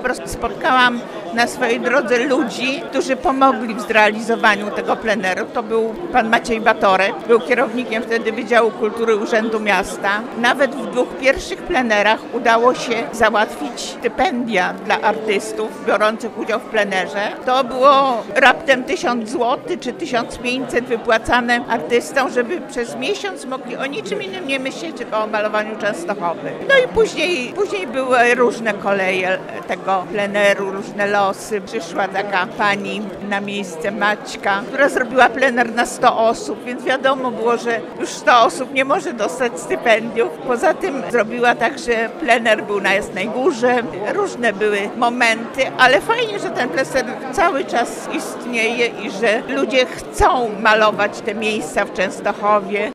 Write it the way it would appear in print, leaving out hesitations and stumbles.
prostu spotkałam na swojej drodze ludzi, którzy pomogli w zrealizowaniu tego pleneru. To był pan Maciej Batorek, był kierownikiem wtedy Wydziału Kultury Urzędu Miasta. Nawet w 2 pierwszych plenerach udało się załatwić stypendia dla artystów biorących udział w plenerze. To było raptem 1000 zł czy 1500 wypłacane artystom, żeby przez miesiąc mogli o niczym innym nie myśleć, tylko o malowaniu Częstochowy. No i później były różne koleje tego pleneru, różne losy. Przyszła taka pani na miejsce Maćka, która zrobiła plener na 100 osób, więc wiadomo było, że już 100 osób nie może dostać stypendiów. Poza tym zrobiła tak, że plener był na Jasnej Górze. Różne były momenty, ale fajnie, że ten plener cały czas istnieje i że ludzie chcą malować te miejsca w Częstochowie.